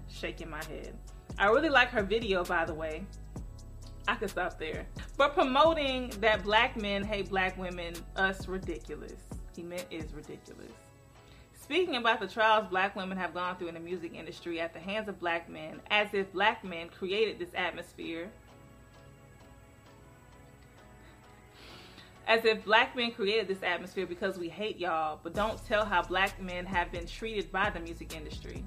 shaking my head. I really like her video, by the way. I could stop there. But promoting that black men hate black women, us ridiculous. He meant is ridiculous. Speaking about the trials black women have gone through in the music industry at the hands of black men, as if black men created this atmosphere. As if black men created this atmosphere because we hate y'all, but don't tell how black men have been treated by the music industry.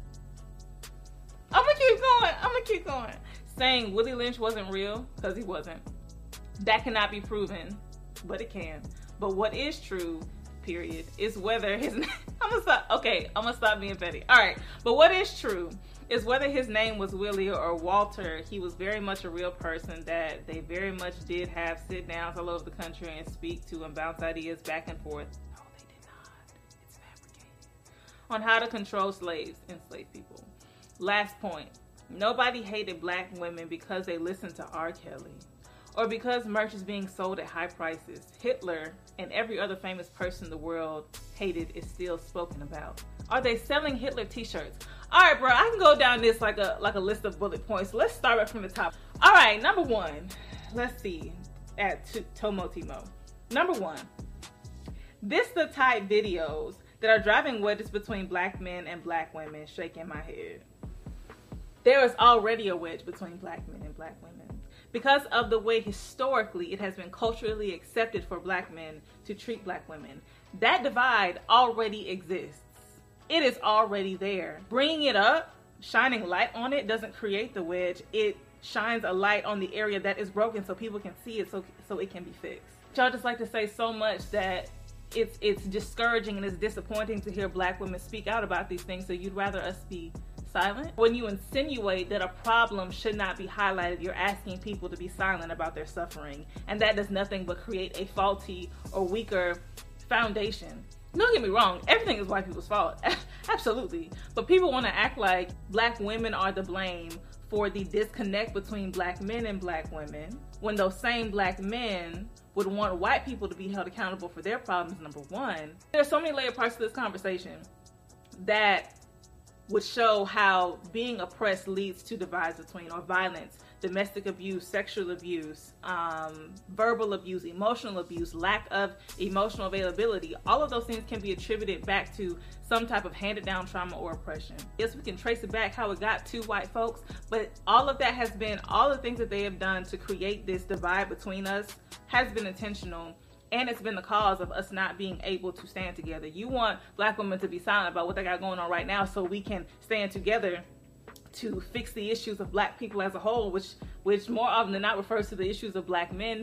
I'm gonna keep going. Saying Willie Lynch wasn't real, because he wasn't. That cannot be proven, but it can. But what is true, period, is whether his name, I'm gonna stop being petty. Alright, but what is true is whether his name was Willie or Walter, he was very much a real person that they very much did have sit downs all over the country and speak to and bounce ideas back and forth. No, they did not. It's fabricated. On how to control slaves, enslaved people. Last point. Nobody hated black women because they listened to R. Kelly or because merch is being sold at high prices. Hitler and every other famous person the world hated is still spoken about. Are they selling Hitler t-shirts? All right, bro, I can go down this like a list of bullet points. Let's start right from the top. All right, number one, let's see, at Tomo Timo. Number one, this the type videos that are driving wedges between black men and black women, shaking my head. There is already a wedge between black men and black women because of the way historically it has been culturally accepted for black men to treat black women. That divide already exists. It is already there. Bringing it up, shining light on it doesn't create the wedge. It shines a light on the area that is broken so people can see it so it can be fixed. Y'all just like to say so much that it's discouraging and it's disappointing to hear black women speak out about these things, so you'd rather us be silent. When you insinuate that a problem should not be highlighted, you're asking people to be silent about their suffering, and that does nothing but create a faulty or weaker foundation. Don't get me wrong, everything is white people's fault. Absolutely. But people want to act like black women are to blame for the disconnect between black men and black women, when those same black men would want white people to be held accountable for their problems, number one. There's so many layered parts to this conversation that would show how being oppressed leads to divides between, or violence, domestic abuse, sexual abuse, verbal abuse, emotional abuse, lack of emotional availability. All of those things can be attributed back to some type of handed down trauma or oppression. Yes, we can trace it back how it got to white folks, but all of that has been, all the things that they have done to create this divide between us has been intentional. And it's been the cause of us not being able to stand together. You want black women to be silent about what they got going on right now so we can stand together to fix the issues of black people as a whole, which more often than not refers to the issues of black men.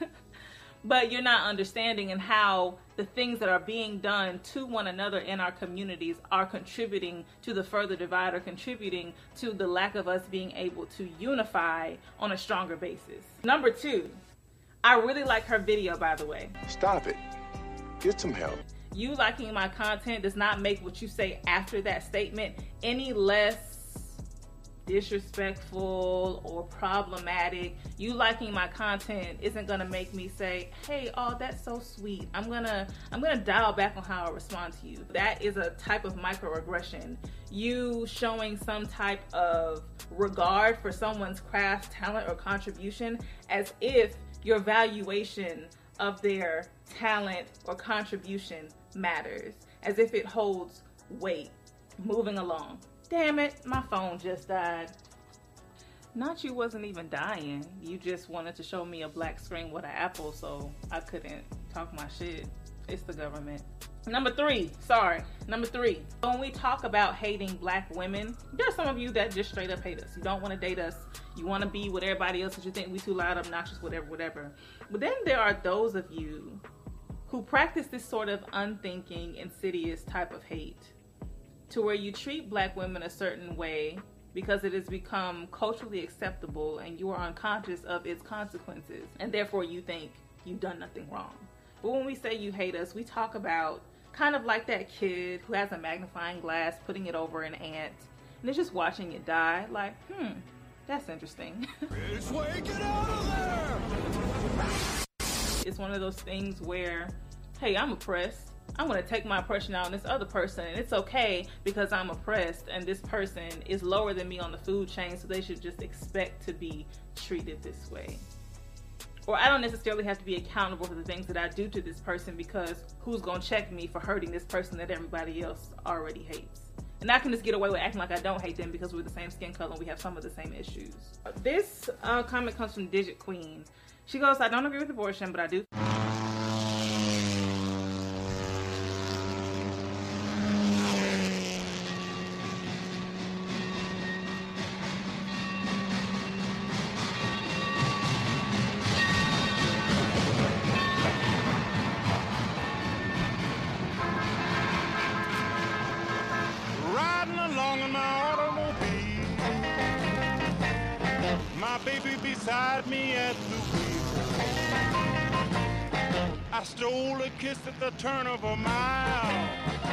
But you're not understanding in how the things that are being done to one another in our communities are contributing to the further divide, or contributing to the lack of us being able to unify on a stronger basis. Number two, I really like her video, by the way. Stop it. Get some help. You liking my content does not make what you say after that statement any less disrespectful or problematic. You liking my content isn't gonna make me say, hey, oh, that's so sweet. I'm gonna dial back on how I respond to you. That is a type of microaggression. You showing some type of regard for someone's craft, talent, or contribution as if your valuation of their talent or contribution matters, as if it holds weight. Moving along. Damn it, my phone just died. Not you wasn't even dying. You just wanted to show me a black screen with an apple so I couldn't talk my shit. It's the government. Number three. When we talk about hating black women, there are some of you that just straight up hate us. You don't want to date us. You want to be with everybody else because you think we too loud, obnoxious, whatever. But then there are those of you who practice this sort of unthinking, insidious type of hate, to where you treat black women a certain way because it has become culturally acceptable and you are unconscious of its consequences, and therefore you think you've done nothing wrong. But when we say you hate us, we talk about kind of like that kid who has a magnifying glass, putting it over an ant, and is just watching it die, like, that's interesting. It's way, get out of there! It's one of those things where, hey, I'm oppressed. I'm going to take my oppression out on this other person, and it's okay because I'm oppressed and this person is lower than me on the food chain, so they should just expect to be treated this way. Or I don't necessarily have to be accountable for the things that I do to this person, because who's going to check me for hurting this person that everybody else already hates? And I can just get away with acting like I don't hate them because we're the same skin color and we have some of the same issues. This comment comes from Digit Queen. She goes, I don't agree with abortion, but I do. Riding along in my automobile, my baby beside me at the wheel. I stole a kiss at the turn of a mile,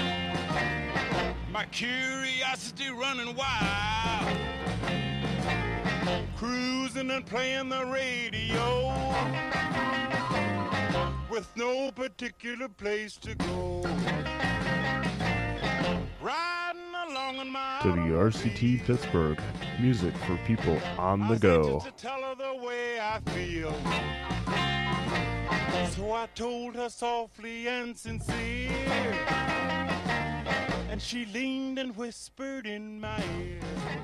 my curiosity running wild, cruising and playing the radio with no particular place to go. WRCT Pittsburgh, music for people on the go. To tell her the way I feel. So I told her softly and sincere, and she leaned and whispered in my ear.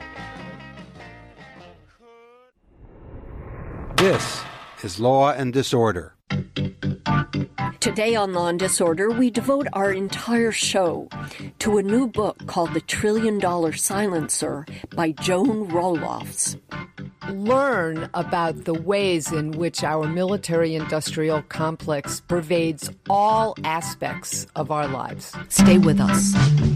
This is Law and Disorder. Today on Law and Disorder, we devote our entire show to a new book called The $1 Trillion Silencer by Joan Roelofs. Learn about the ways in which our military-industrial complex pervades all aspects of our lives. Stay with us.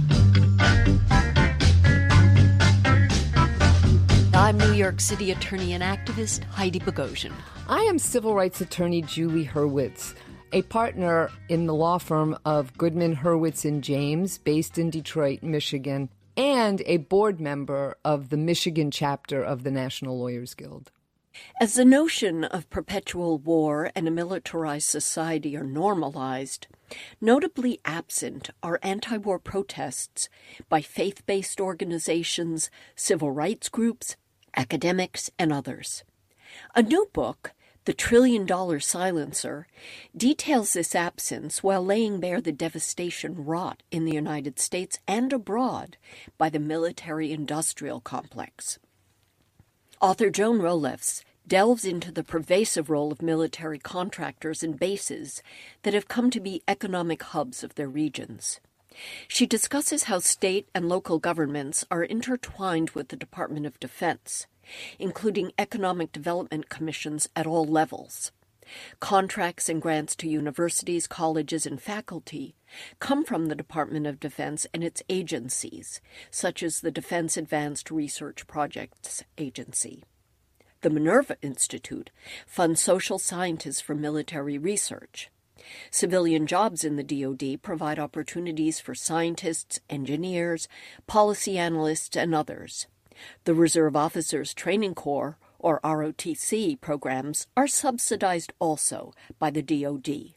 I'm New York City attorney and activist Heidi Bogosian. I am civil rights attorney Julie Hurwitz, a partner in the law firm of Goodman, Hurwitz & James, based in Detroit, Michigan, and a board member of the Michigan chapter of the National Lawyers Guild. As the notion of perpetual war and a militarized society are normalized, notably absent are anti-war protests by faith-based organizations, civil rights groups, academics, and others. A new book, The $1 Trillion Silencer, details this absence while laying bare the devastation wrought in the United States and abroad by the military-industrial complex. Author Joan Roelofs delves into the pervasive role of military contractors and bases that have come to be economic hubs of their regions. She discusses how state and local governments are intertwined with the Department of Defense, including economic development commissions at all levels. Contracts and grants to universities, colleges, and faculty come from the Department of Defense and its agencies, such as the Defense Advanced Research Projects Agency. The Minerva Institute funds social scientists for military research. Civilian jobs in the DoD provide opportunities for scientists, engineers, policy analysts, and others. The Reserve Officers Training Corps, or ROTC, programs are subsidized also by the DoD.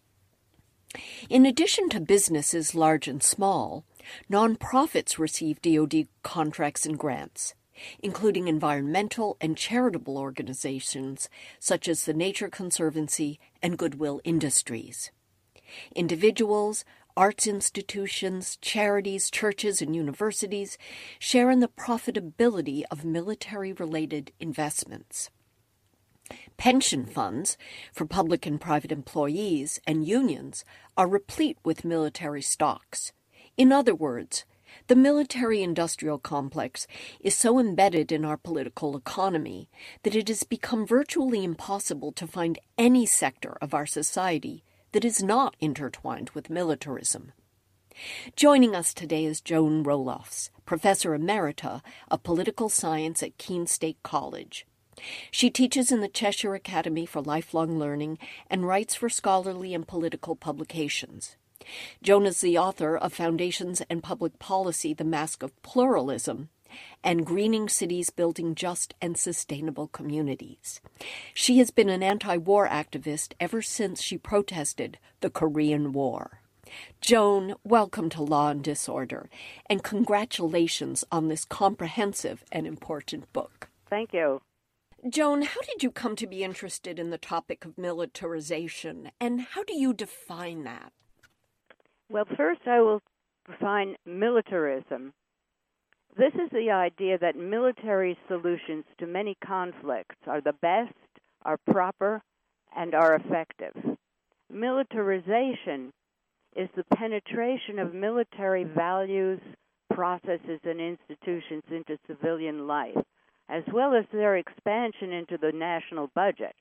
In addition to businesses large and small, nonprofits receive DoD contracts and grants, including environmental and charitable organizations such as the Nature Conservancy and Goodwill Industries. Individuals, arts institutions, charities, churches, and universities share in the profitability of military-related investments. Pension funds for public and private employees and unions are replete with military stocks. In other words, the military-industrial complex is so embedded in our political economy that it has become virtually impossible to find any sector of our society that is not intertwined with militarism. Joining us today is Joan Roelofs, Professor Emerita of Political Science at Keene State College. She teaches in the Cheshire Academy for Lifelong Learning and writes for scholarly and political publications. Joan is the author of Foundations and Public Policy, The Mask of Pluralism, and Greening Cities, Building Just and Sustainable Communities. She has been an anti-war activist ever since she protested the Korean War. Joan, welcome to Law and Disorder, and congratulations on this comprehensive and important book. Thank you. Joan, how did you come to be interested in the topic of militarization, and how do you define that? Well, first I will define militarism. This is the idea that military solutions to many conflicts are the best, are proper, and are effective. Militarization is the penetration of military values, processes, and institutions into civilian life, as well as their expansion into the national budget.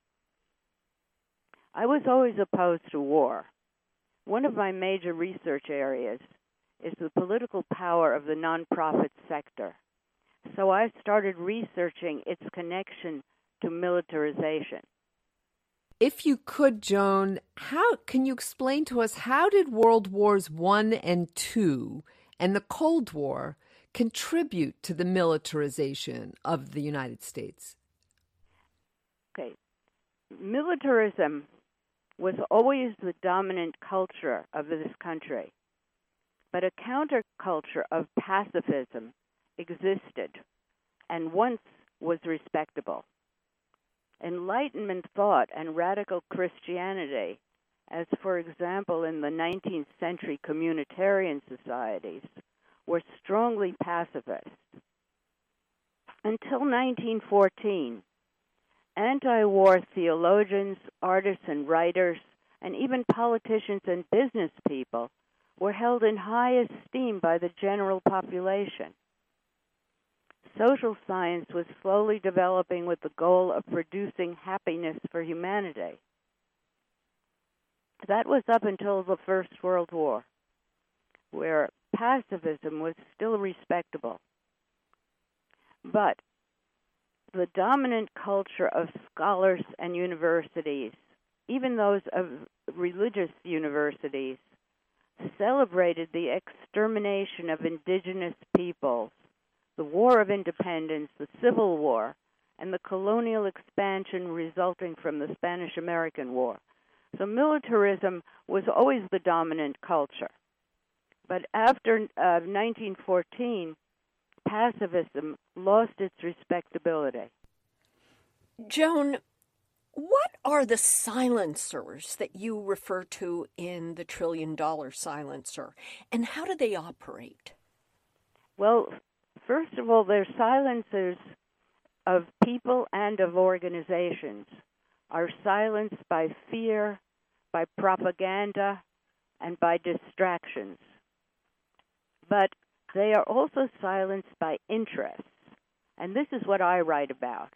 I was always opposed to war. One of my major research areas is the political power of the nonprofit sector. So I started researching its connection to militarization. If you could, Joan, how can you explain to us how did World Wars I and II and the Cold War contribute to the militarization of the United States? Okay. Militarism was always the dominant culture of this country, but a counterculture of pacifism existed and once was respectable. Enlightenment thought and radical Christianity, as for example in the 19th century communitarian societies, were strongly pacifist. Until 1914, anti-war theologians, artists and writers, and even politicians and business people were held in high esteem by the general population. Social science was slowly developing with the goal of producing happiness for humanity. That was up until the First World War, where pacifism was still respectable. But the dominant culture of scholars and universities, even those of religious universities, celebrated the extermination of indigenous peoples, the War of Independence, the Civil War, and the colonial expansion resulting from the Spanish-American War. So militarism was always the dominant culture. But after 1914, pacifism lost its respectability. Joan, what are the silencers that you refer to in the $1 Trillion Silencer, and how do they operate? Well, first of all, they're silencers of people and of organizations, are silenced by fear, by propaganda, and by distractions. But they are also silenced by interests, and this is what I write about.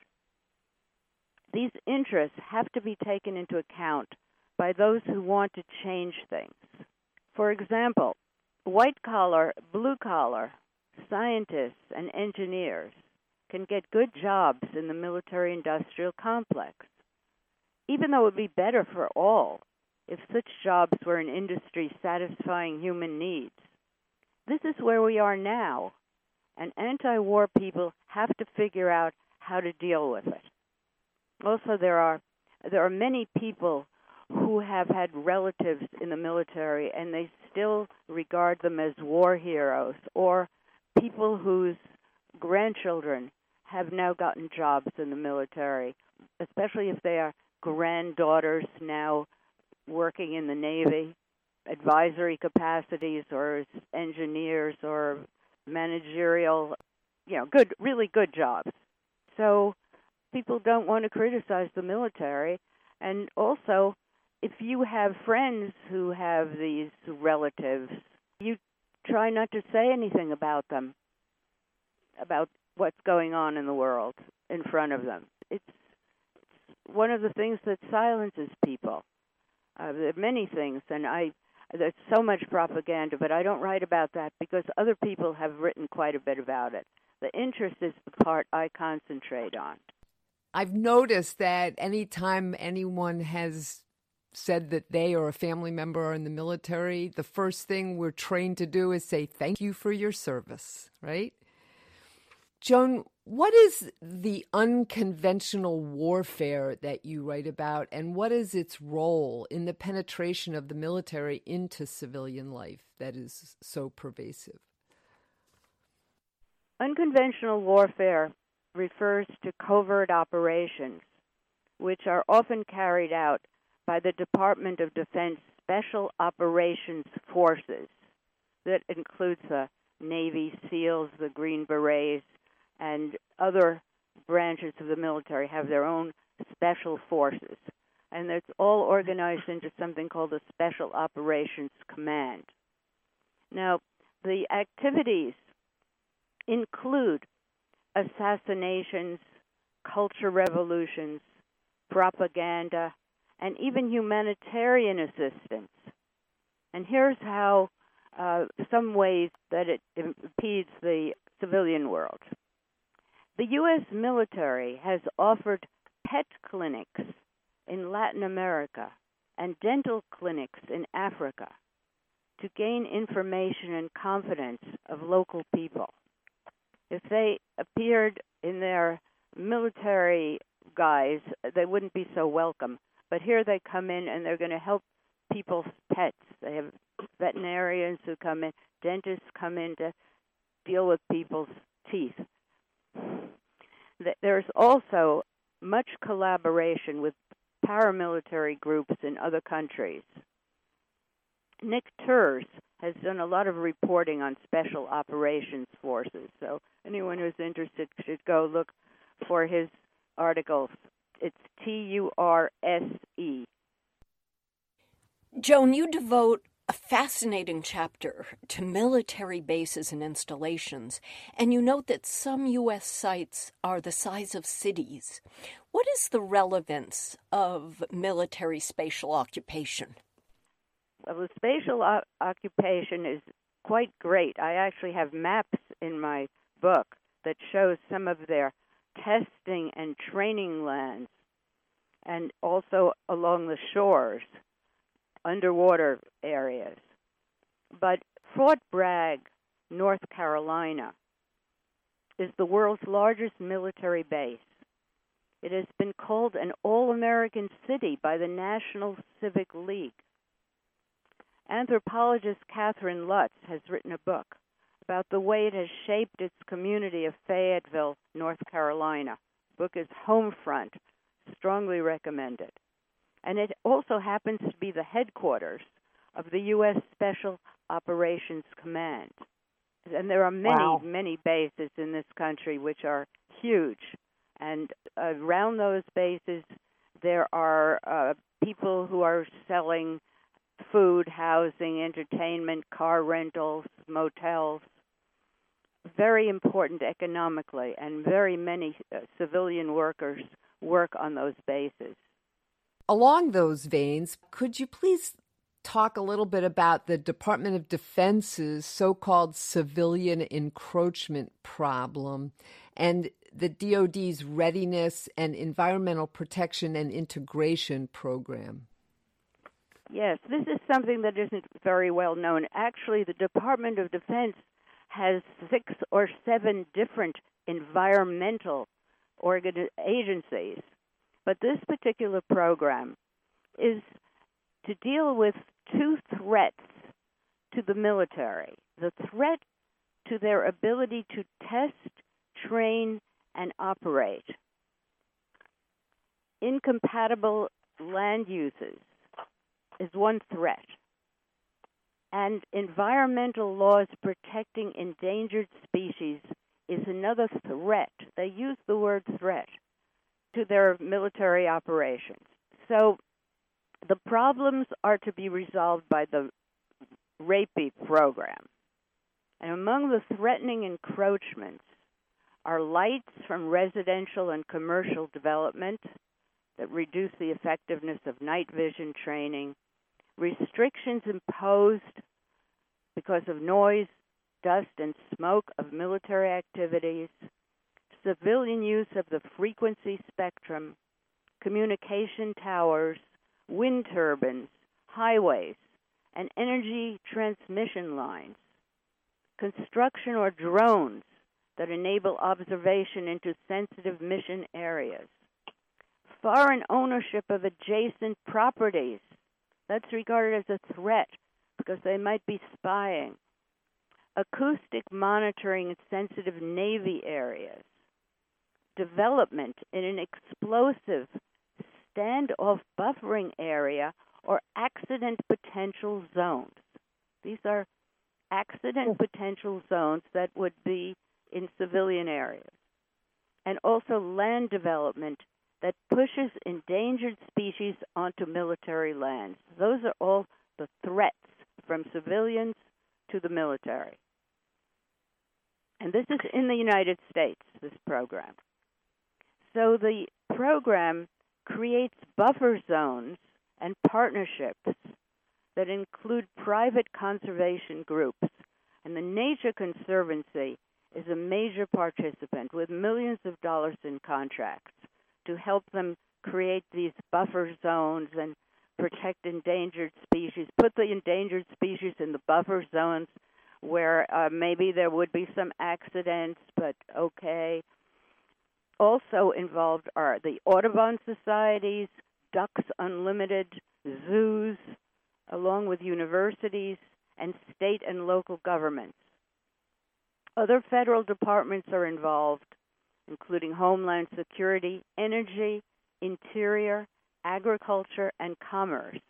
These interests have to be taken into account by those who want to change things. For example, white-collar, blue-collar scientists and engineers can get good jobs in the military-industrial complex, even though it would be better for all if such jobs were in industry satisfying human needs. This is where we are now, and anti-war people have to figure out how to deal with it. Also, there are many people who have had relatives in the military, and they still regard them as war heroes, or people whose grandchildren have now gotten jobs in the military, especially if they are granddaughters now working in the Navy, advisory capacities, or as engineers, or managerial, really good jobs. So people don't want to criticize the military. And also, if you have friends who have these relatives, you try not to say anything about them, about what's going on in the world in front of them. It's one of the things that silences people. There are many things, and there's so much propaganda, but I don't write about that because other people have written quite a bit about it. The interest is the part I concentrate on. I've noticed that anytime anyone has said that they or a family member are in the military, the first thing we're trained to do is say, thank you for your service, right? Joan, What is the unconventional warfare that you write about, and what is its role in the penetration of the military into civilian life that is so pervasive? Unconventional warfare refers to covert operations, which are often carried out by the Department of Defense Special Operations Forces. That includes the Navy SEALs, the Green Berets, and other branches of the military have their own special forces. And it's all organized into something called the Special Operations Command. Now, the activities include assassinations, culture revolutions, propaganda, and even humanitarian assistance. And here's how some ways that it impedes the civilian world. The U.S. military has offered pet clinics in Latin America and dental clinics in Africa to gain information and confidence of local people. If they appeared in their military guise, they wouldn't be so welcome. But here they come in and they're going to help people's pets. They have veterinarians who come in, dentists come in to deal with people's teeth. There's also much collaboration with paramilitary groups in other countries. Nick Turs has done a lot of reporting on special operations forces, so anyone who's interested should go look for his articles. It's TURSE. Joan, you devote a fascinating chapter to military bases and installations, and you note that some U.S. sites are the size of cities. What is the relevance of military spatial occupation? Well, the spatial occupation is quite great. I actually have maps in my book that shows some of their testing and training lands, and also along the shores, underwater areas. But Fort Bragg, North Carolina, is the world's largest military base. It has been called an all-American city by the National Civic League. Anthropologist Catherine Lutz has written a book about the way it has shaped its community of Fayetteville, North Carolina. The book is Homefront, strongly recommended. And it also happens to be the headquarters of the U.S. Special Operations Command. And there are many bases in this country which are huge. And around those bases, there are people who are selling food, housing, entertainment, car rentals, motels. Very important economically, and very many civilian workers work on those bases. Along those veins, could you please talk a little bit about the Department of Defense's so-called civilian encroachment problem and the DoD's readiness and environmental protection and integration program? Yes, this is something that isn't very well known. Actually, the Department of Defense has 6 or 7 different environmental agencies. But this particular program is to deal with 2 threats to the military. The threat to their ability to test, train, and operate. Incompatible land uses is one threat. And environmental laws protecting endangered species is another threat. They use the word threat to their military operations. So the problems are to be resolved by the RAPI program. And among the threatening encroachments are lights from residential and commercial development that reduce the effectiveness of night vision training, restrictions imposed because of noise, dust, and smoke of military activities, civilian use of the frequency spectrum, communication towers, wind turbines, highways, and energy transmission lines, construction or drones that enable observation into sensitive mission areas. Foreign ownership of adjacent properties. That's regarded as a threat because they might be spying. Acoustic monitoring in sensitive Navy areas. Development in an explosive standoff buffering area or accident potential zones. These are accident potential zones that would be in civilian areas. And also land development that pushes endangered species onto military lands. Those are all the threats from civilians to the military. And this is in the United States, this program. So the program creates buffer zones and partnerships that include private conservation groups. And the Nature Conservancy is a major participant with millions of dollars in contracts to help them create these buffer zones and protect endangered species, put the endangered species in the buffer zones where maybe there would be some accidents, but okay. Also involved are the Audubon societies, Ducks Unlimited, zoos, along with universities and state and local governments. Other federal departments are involved, including Homeland Security, Energy, Interior, Agriculture, and Commerce.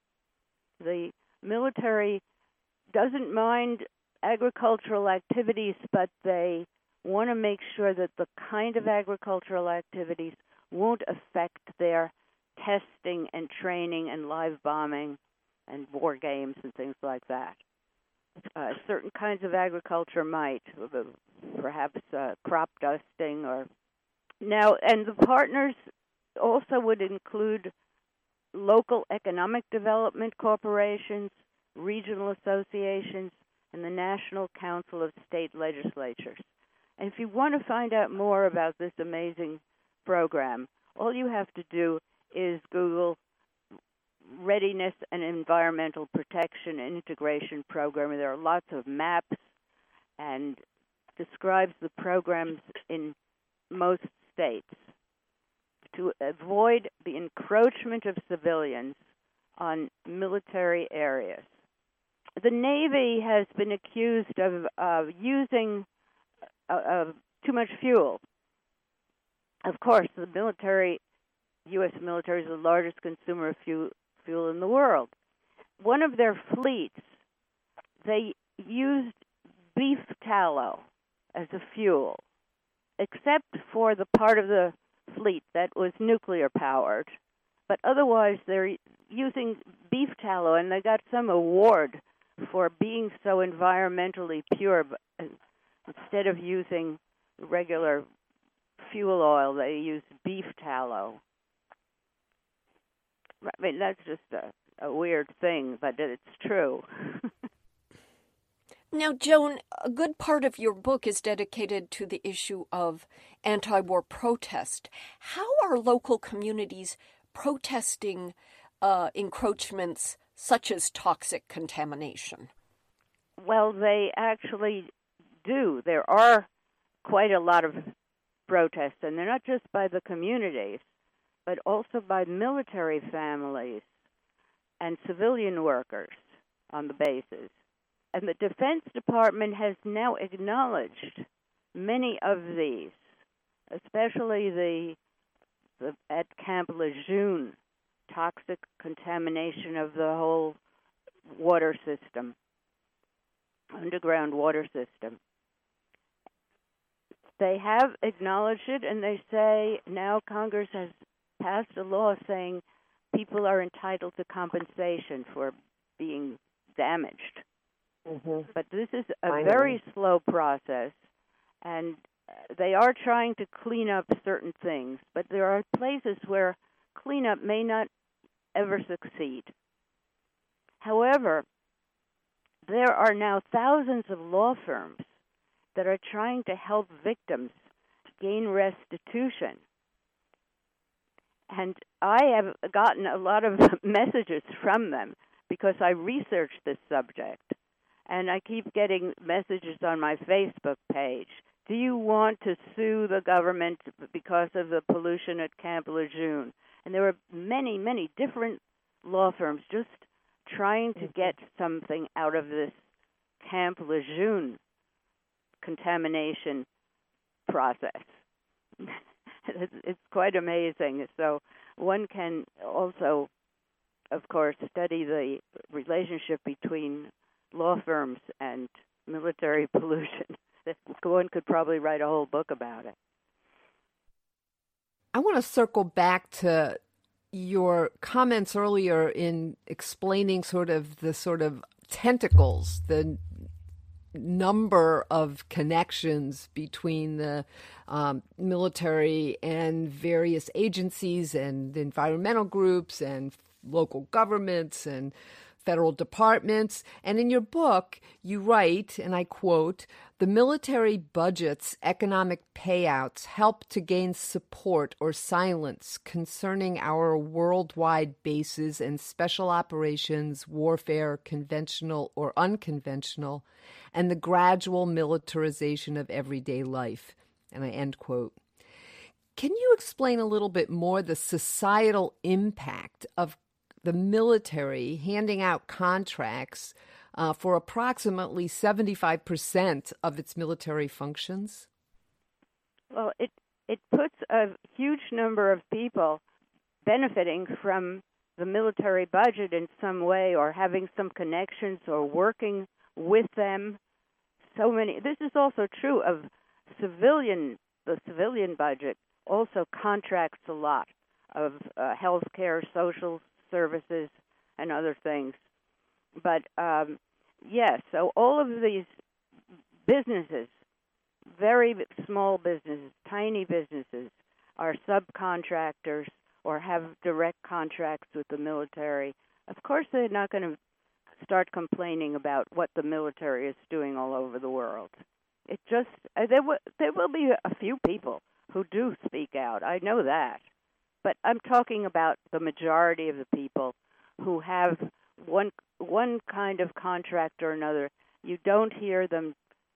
The military doesn't mind agricultural activities, but they want to make sure that the kind of agricultural activities won't affect their testing and training and live bombing and war games and things like that. Certain kinds of agriculture might, perhaps crop dusting or now, and the partners also would include local economic development corporations, regional associations, and the National Council of State Legislatures. And if you want to find out more about this amazing program, all you have to do is Google Readiness and Environmental Protection and Integration Program. There are lots of maps and describes the programs in most states to avoid the encroachment of civilians on military areas. The Navy has been accused of using too much fuel. Of course, the military, U.S. military, is the largest consumer of fuel in the world. One of their fleets, they used beef tallow as a fuel, except for the part of the fleet that was nuclear powered. But otherwise, they're using beef tallow, and they got some award for being so environmentally pure. Instead of using regular fuel oil, they use beef tallow. I mean, that's just a weird thing, but it's true. Now, Joan, a good part of your book is dedicated to the issue of anti-war protest. How are local communities protesting encroachments such as toxic contamination? Well, they actually do. There are quite a lot of protests, and they're not just by the communities, but also by military families and civilian workers on the bases. And the Defense Department has now acknowledged many of these, especially the at Camp Lejeune, toxic contamination of the whole water system, underground water system. They have acknowledged it, and they say now Congress has passed a law saying people are entitled to compensation for being damaged. Mm-hmm. But this is a very slow process, and they are trying to clean up certain things, but there are places where cleanup may not ever succeed. However, there are now thousands of law firms that are trying to help victims gain restitution. And I have gotten a lot of messages from them because I researched this subject. And I keep getting messages on my Facebook page. Do you want to sue the government because of the pollution at Camp Lejeune? And there were many, many different law firms just trying to get something out of this Camp Lejeune contamination process. It's quite amazing. So one can also, of course, study the relationship between law firms and military pollution. One could probably write a whole book about it. I want to circle back to your comments earlier in explaining sort of tentacles, the number of connections between the military and various agencies and environmental groups and local governments and federal departments. And in your book, you write, and I quote, "The military budget's economic payouts help to gain support or silence concerning our worldwide bases and special operations, warfare, conventional or unconventional, and the gradual militarization of everyday life." And I end quote. Can you explain a little bit more the societal impact of the military handing out contracts for approximately 75% of its military functions? Well, it puts a huge number of people benefiting from the military budget in some way, or having some connections, or working with them. So many. This is also true of the civilian budget. Also contracts a lot of health care, social services, and other things. But yes, so all of these businesses, very small businesses, tiny businesses, are subcontractors or have direct contracts with the military. Of course, they're not going to start complaining about what the military is doing all over the world. It just there will be a few people who do speak out. I know that. But I'm talking about the majority of the people who have one kind of contract or another. You don't hear them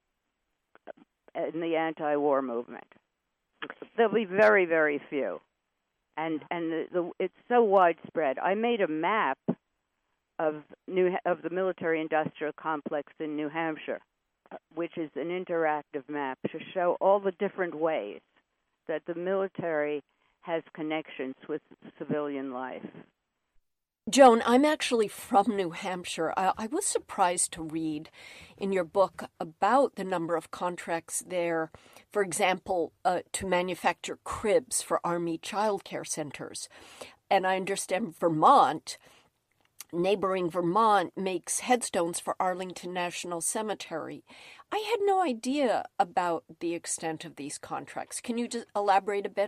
in the anti-war movement. There'll be very, very few, and it's so widespread. I made a map of the military-industrial complex in New Hampshire, which is an interactive map to show all the different ways that the military has connections with civilian life. Joan, I'm actually from New Hampshire. I was surprised to read in your book about the number of contracts there, for example, to manufacture cribs for Army child care centers. And I understand neighboring Vermont, makes headstones for Arlington National Cemetery. I had no idea about the extent of these contracts. Can you just elaborate a bit?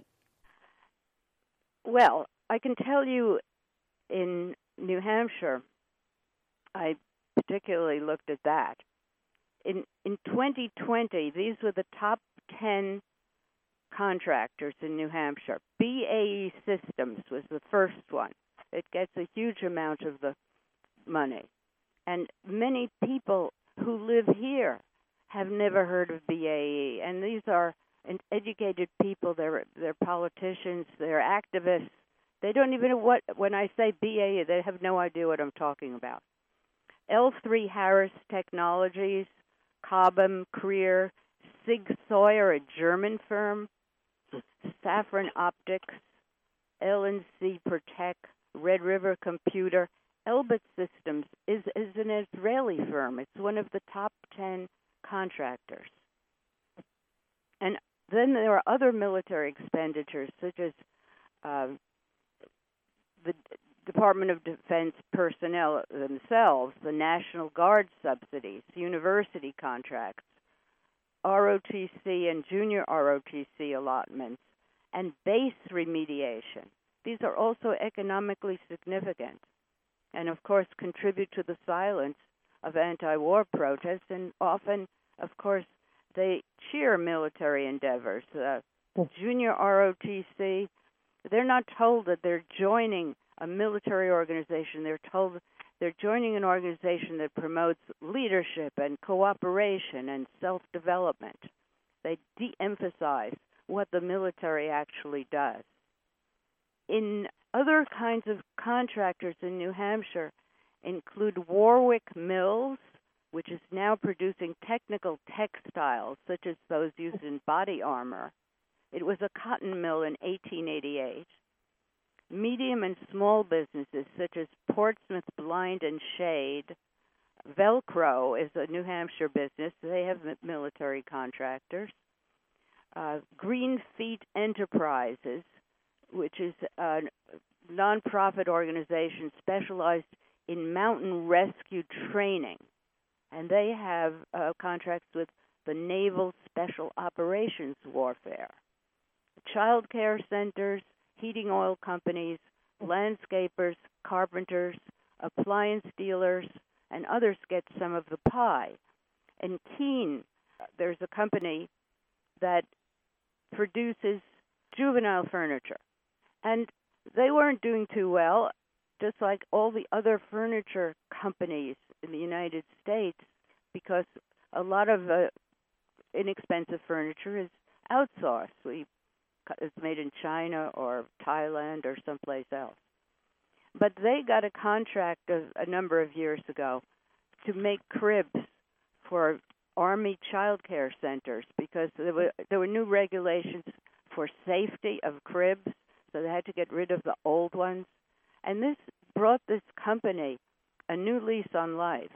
Well, I can tell you in New Hampshire, I particularly looked at that. In 2020, these were the top 10 contractors in New Hampshire. BAE Systems was the first one. It gets a huge amount of the money. And many people who live here have never heard of BAE. And these are educated people. They're politicians. They're activists. They don't even know what, when I say BAE, they have no idea what I'm talking about. L3 Harris Technologies, Cobham, Creer, Sig Sauer, a German firm, Safran Optics, LNC Protect, Red River Computer. Elbit Systems is an Israeli firm. It's one of the top 10 contractors. And then there are other military expenditures, such as the Department of Defense personnel themselves, the National Guard subsidies, university contracts, ROTC and junior ROTC allotments, and base remediation. These are also economically significant and, of course, contribute to the silence of anti-war protests, and often, of course, they cheer military endeavors. Junior ROTC, they're not told that they're joining a military organization. They're told they're joining an organization that promotes leadership and cooperation and self-development. They de-emphasize what the military actually does. In other kinds of contractors in New Hampshire include Warwick Mills, which is now producing technical textiles, such as those used in body armor. It was a cotton mill in 1888. Medium and small businesses, such as Portsmouth Blind and Shade. Velcro is a New Hampshire business. They have military contractors. Green Feet Enterprises, which is a nonprofit organization specialized in mountain rescue training. And they have contracts with the Naval Special Operations Warfare. Child care centers, heating oil companies, landscapers, carpenters, appliance dealers, and others get some of the pie. In Keene, there's a company that produces juvenile furniture. And they weren't doing too well, just like all the other furniture companies in the United States, because a lot of inexpensive furniture is outsourced. It's made in China or Thailand or someplace else. But they got a contract a number of years ago to make cribs for Army child care centers because there were new regulations for safety of cribs, so they had to get rid of the old ones. And this brought this company a new lease on life.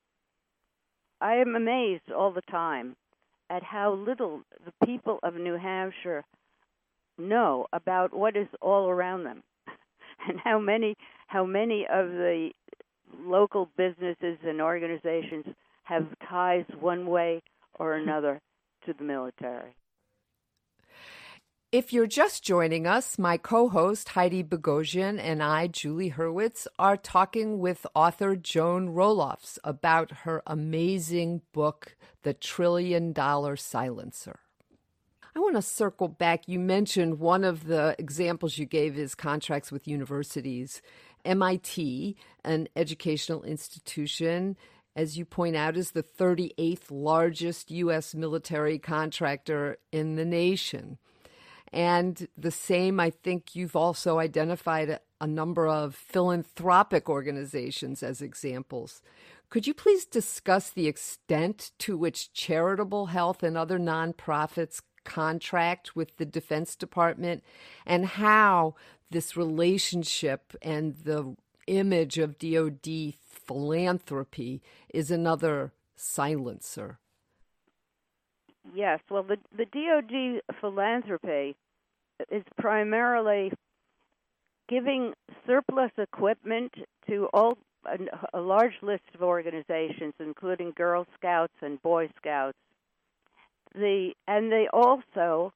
I am amazed all the time at how little the people of New Hampshire know about what is all around them, and how many of the local businesses and organizations have ties one way or another to the military. If you're just joining us, my co-host Heidi Bogosian and I, Julie Hurwitz, are talking with author Joan Roelofs about her amazing book, The $1 Trillion Silencer. I want to circle back. You mentioned one of the examples you gave is contracts with universities. MIT, an educational institution, as you point out, is the 38th largest U.S. military contractor in the nation. And the same, I think you've also identified a number of philanthropic organizations as examples. Could you please discuss the extent to which charitable, health, and other nonprofits contract with the Defense Department, and how this relationship and the image of DoD philanthropy is another silencer? Yes, well, the DoD philanthropy is primarily giving surplus equipment to a large list of organizations, including Girl Scouts and Boy Scouts. And they also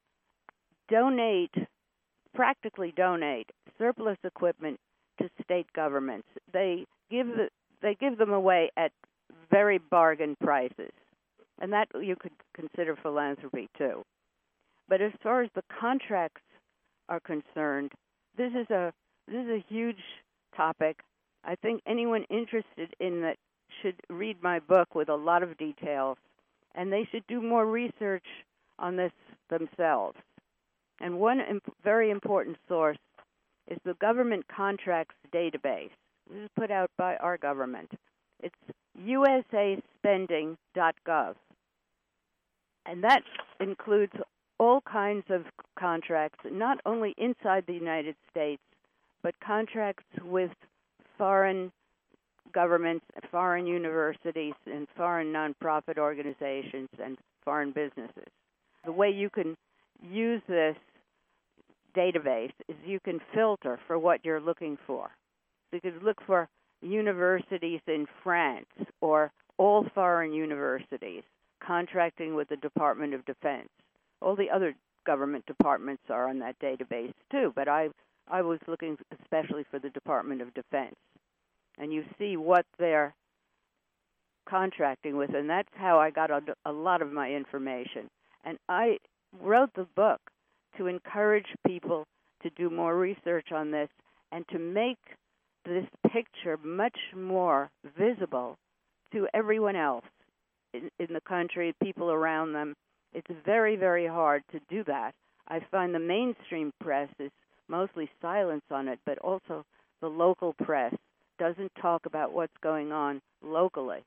practically donate surplus equipment to state governments. They give them away at very bargain prices, and that you could consider philanthropy too. But as far as the contracts are concerned, this is a huge topic. I think anyone interested in that should read my book with a lot of details, and they should do more research on this themselves. And one very important source is the Government Contracts Database. This is put out by our government. It's usaspending.gov. And that includes all kinds of contracts, not only inside the United States, but contracts with foreign governments, foreign universities, and foreign nonprofit organizations and foreign businesses. The way you can use this database is you can filter for what you're looking for. So you could look for universities in France or all foreign universities contracting with the Department of Defense. All the other government departments are on that database too, but I was looking especially for the Department of Defense. And you see what they're contracting with, and that's how I got a lot of my information. And I wrote the book to encourage people to do more research on this and to make this picture much more visible to everyone else in the country, people around them, It's very, very hard to do that. I find the mainstream press is mostly silence on it, but also the local press doesn't talk about what's going on locally.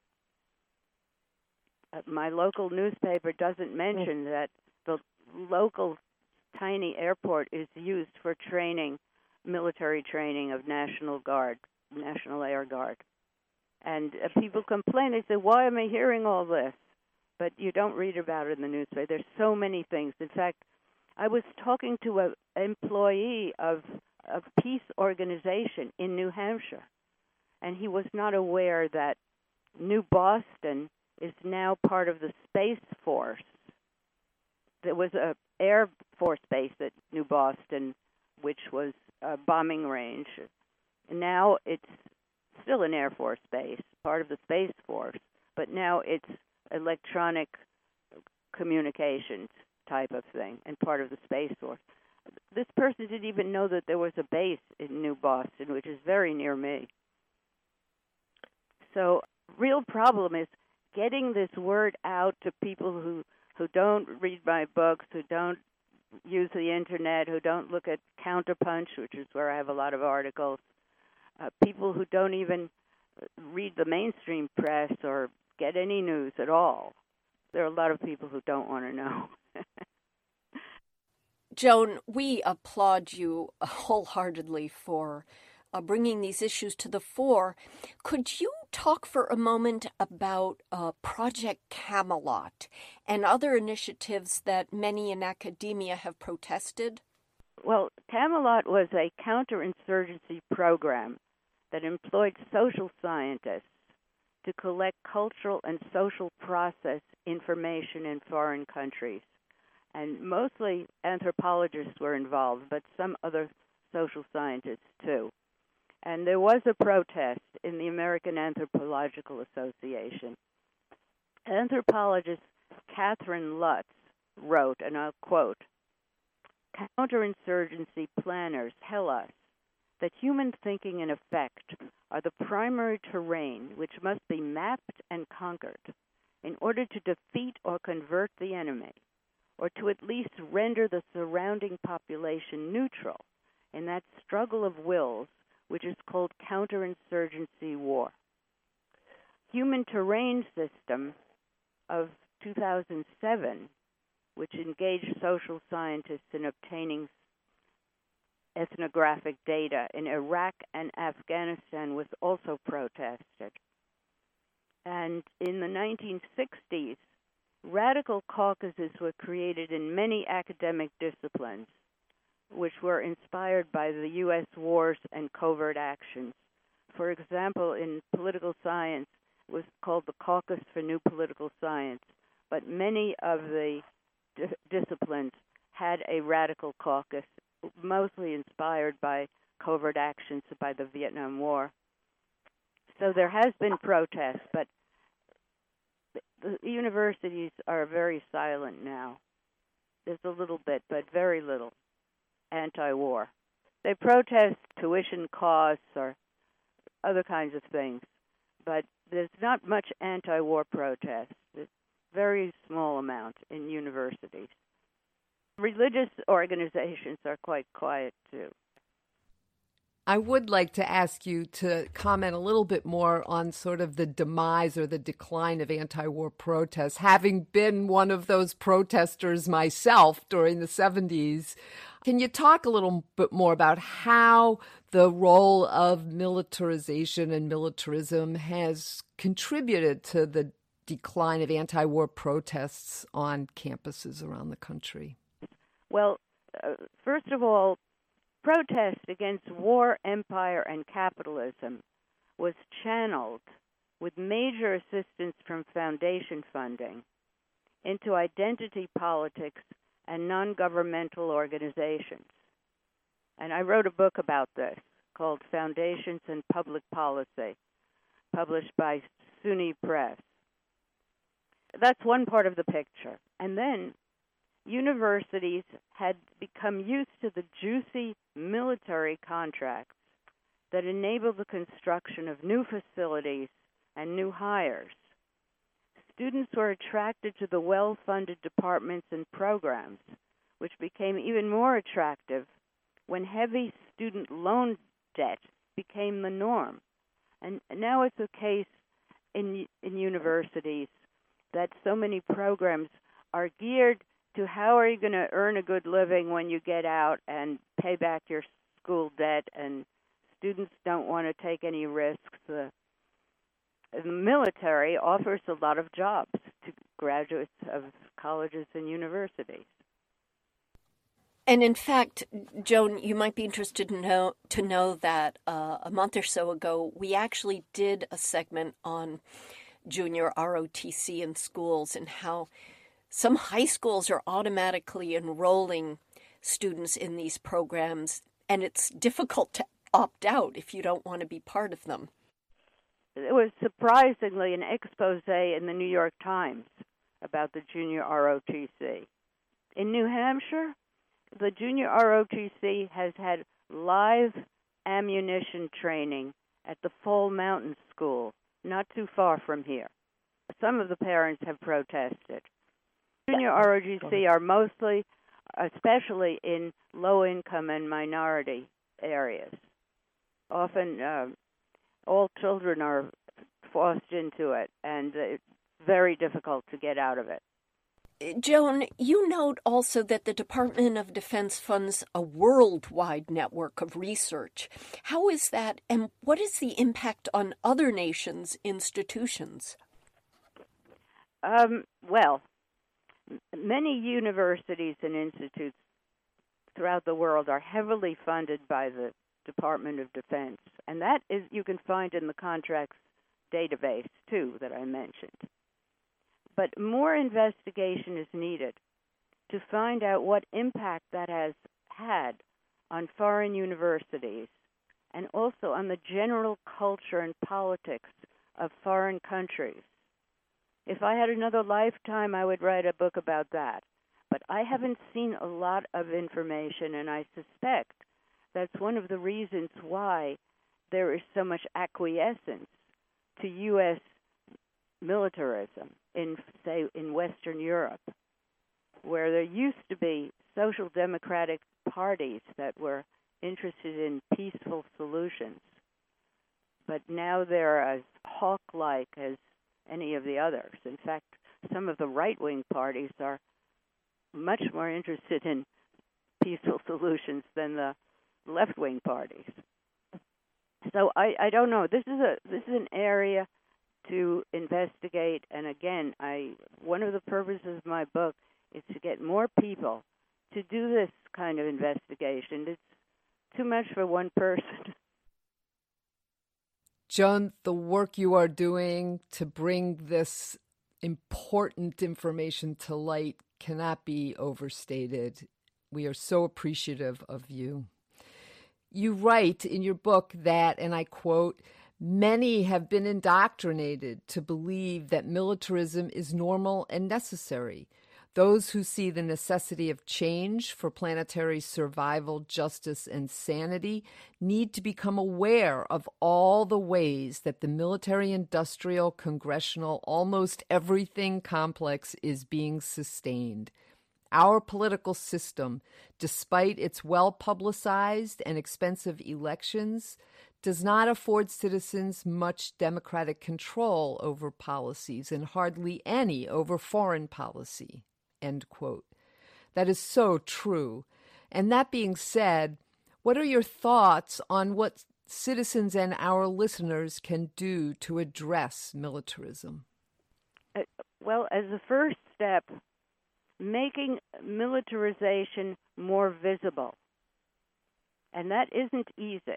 My local newspaper doesn't mention that the local tiny airport is used for training, military training of National Air Guard. And people complain. They say, why am I hearing all this? But you don't read about it in the newspaper. There's so many things. In fact, I was talking to an employee of a peace organization in New Hampshire, and he was not aware that New Boston is now part of the Space Force. There was a Air Force base at New Boston, which was a bombing range. Now it's still an Air Force base, part of the Space Force, but now it's electronic communications type of thing and part of the Space Force. This person didn't even know that there was a base in New Boston, which is very near me. So real problem is getting this word out to people who don't read my books, who don't use the Internet, who don't look at Counterpunch, which is where I have a lot of articles, people who don't even read the mainstream press or get any news at all. There are a lot of people who don't want to know. Joan, we applaud you wholeheartedly for bringing these issues to the fore. Could you talk for a moment about Project Camelot and other initiatives that many in academia have protested? Well, Camelot was a counterinsurgency program that employed social scientists to collect cultural and social process information in foreign countries. And mostly anthropologists were involved, but some other social scientists too. And there was a protest in the American Anthropological Association. Anthropologist Catherine Lutz wrote, and I'll quote, "Counterinsurgency planners tell us that human thinking and effect are the primary terrain which must be mapped and conquered in order to defeat or convert the enemy, or to at least render the surrounding population neutral in that struggle of wills which is called counterinsurgency war." Human Terrain System of 2007, which engaged social scientists in obtaining ethnographic data in Iraq and Afghanistan, was also protested. And in the 1960s, radical caucuses were created in many academic disciplines, which were inspired by the U.S. wars and covert actions. For example, in political science, it was called the Caucus for New Political Science, but many of the disciplines had a radical caucus, mostly inspired by covert actions by the Vietnam War. So there has been protest, but the universities are very silent now. There's a little bit, but very little anti-war. They protest tuition costs or other kinds of things, but there's not much anti-war protest. It's very small amount in universities. Religious organizations are quite quiet, too. I would like to ask you to comment a little bit more on sort of the demise or the decline of anti-war protests. Having been one of those protesters myself during the 70s, can you talk a little bit more about how the role of militarization and militarism has contributed to the decline of anti-war protests on campuses around the country? Well, first of all, protest against war, empire, and capitalism was channeled with major assistance from foundation funding into identity politics and non-governmental organizations. And I wrote a book about this called Foundations and Public Policy, published by SUNY Press. That's one part of the picture. And then universities had become used to the juicy military contracts that enable the construction of new facilities and new hires. students were attracted to the well-funded departments and programs, which became even more attractive when heavy student loan debt became the norm. And now it's a case in universities that so many programs are geared to how are you going to earn a good living when you get out and pay back your school debt, and students don't want to take any risks. The military offers a lot of jobs to graduates of colleges and universities. And in fact, Joan, you might be interested to know that a month or so ago, we actually did a segment on junior ROTC in schools and how some high schools are automatically enrolling students in these programs, and it's difficult to opt out if you don't want to be part of them. There was surprisingly an expose in the New York Times about the junior ROTC. In New Hampshire, the junior ROTC has had live ammunition training at the Fall Mountain School, not too far from here. Some of the parents have protested. Junior ROTC are mostly, especially in low-income and minority areas. Often all children are forced into it, and it's very difficult to get out of it. Joan, you note also that the Department of Defense funds a worldwide network of research. How is that, and what is the impact on other nations' institutions? Well, many universities and institutes throughout the world are heavily funded by the Department of Defense, and that is you can find in the contracts database, too, that I mentioned. But more investigation is needed to find out what impact that has had on foreign universities and also on the general culture and politics of foreign countries. If I had another lifetime, I would write a book about that. But I haven't seen a lot of information, and I suspect that's one of the reasons why there is so much acquiescence to U.S. militarism in Western Europe, where there used to be social democratic parties that were interested in peaceful solutions. But now they're as hawk-like as any of the others. In fact, some of the right-wing parties are much more interested in peaceful solutions than the left-wing parties. So I don't know. This is an area to investigate, and again, one of the purposes of my book is to get more people to do this kind of investigation. It's too much for one person. Joan, the work you are doing to bring this important information to light cannot be overstated. We are so appreciative of you. You write in your book that, and I quote, "Many have been indoctrinated to believe that militarism is normal and necessary. Those who see the necessity of change for planetary survival, justice, and sanity need to become aware of all the ways that the military-industrial, congressional, almost everything complex is being sustained. Our political system, despite its well-publicized and expensive elections, does not afford citizens much democratic control over policies and hardly any over foreign policy." End quote. That is so true. And that being said, what are your thoughts on what citizens and our listeners can do to address militarism? Well, as a first step, making militarization more visible. And that isn't easy.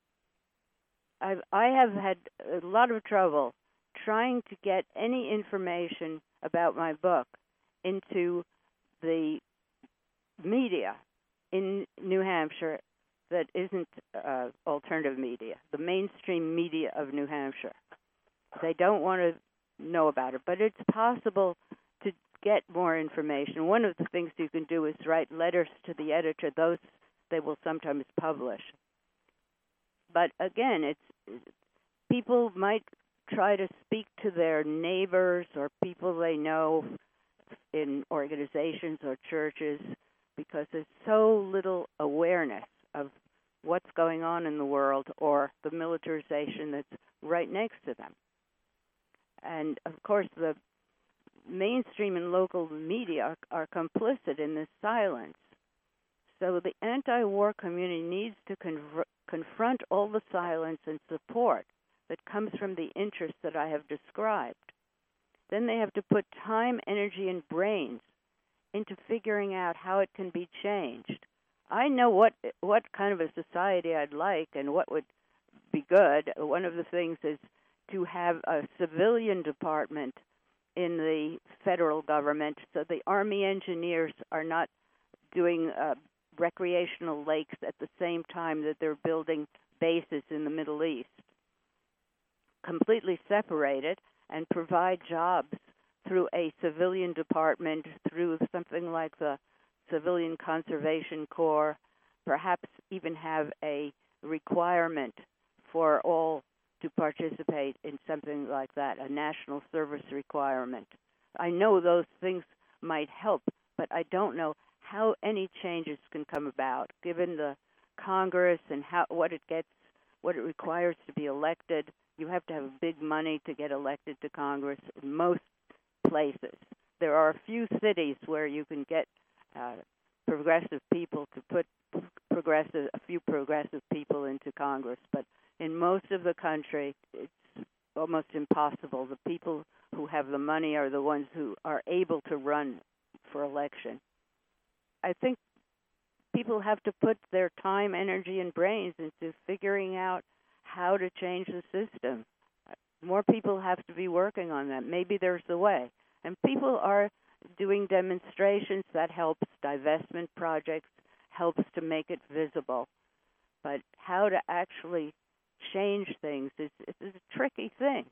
I have had a lot of trouble trying to get any information about my book into the media in New Hampshire that isn't alternative media, the mainstream media of New Hampshire. They don't want to know about it, but it's possible to get more information. One of the things you can do is write letters to the editor. Those they will sometimes publish. But again, people might try to speak to their neighbors or people they know in organizations or churches, because there's so little awareness of what's going on in the world or the militarization that's right next to them. And, of course, the mainstream and local media are complicit in this silence. So the anti-war community needs to confront all the silence and support that comes from the interests that I have described. Then they have to put time, energy, and brains into figuring out how it can be changed. I know what kind of a society I'd like and what would be good. One of the things is to have a civilian department in the federal government, so the Army engineers are not doing recreational lakes at the same time that they're building bases in the Middle East. Completely separated, and provide jobs through a civilian department, through something like the Civilian Conservation Corps, perhaps even have a requirement for all to participate in something like that, a national service requirement. I know those things might help, but I don't know how any changes can come about, given the Congress and what it requires to be elected. You have to have big money to get elected to Congress in most places. There are a few cities where you can get progressive people to put a few progressive people into Congress, but in most of the country, it's almost impossible. The people who have the money are the ones who are able to run for election. I think people have to put their time, energy, and brains into figuring out how to change the system. More people have to be working on that. Maybe there's a way. And people are doing demonstrations that helps. Divestment projects helps to make it visible. But how to actually change things is a tricky thing.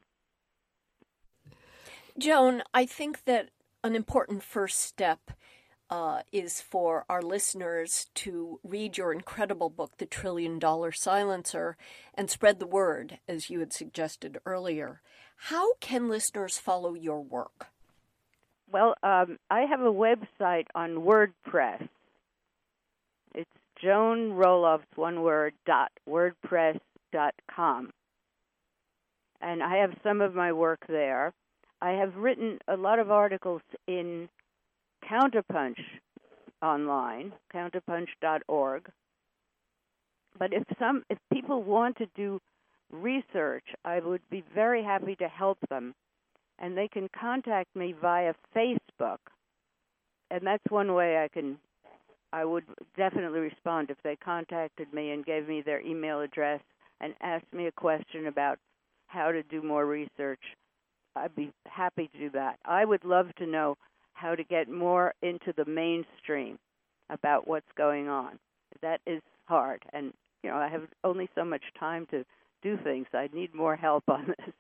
Joan, I think that an important first step is for our listeners to read your incredible book, The $1 Trillion Silencer, and spread the word, as you had suggested earlier. How can listeners follow your work? Well, I have a website on WordPress. It's Joan Roelofs, one word, .wordpress.com. And I have some of my work there. I have written a lot of articles in Counterpunch online, counterpunch.org. But if people want to do research, I would be very happy to help them. And they can contact me via Facebook. And that's one way I would definitely respond if they contacted me and gave me their email address and asked me a question about how to do more research. I'd be happy to do that. I would love to know how to get more into the mainstream about what's going on. That is hard. And, I have only so much time to do things. I need more help on this.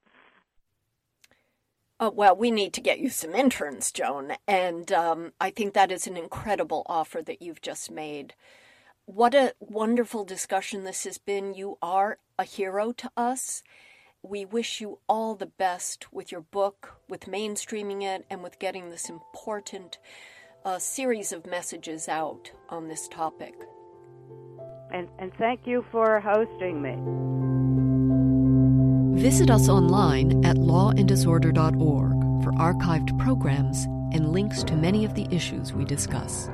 Well, we need to get you some interns, Joan, and I think that is an incredible offer that you've just made. What a wonderful discussion this has been. You are a hero to us. We wish you all the best with your book, with mainstreaming it, and with getting this important series of messages out on this topic. And thank you for hosting me. Visit us online at lawanddisorder.org for archived programs and links to many of the issues we discuss.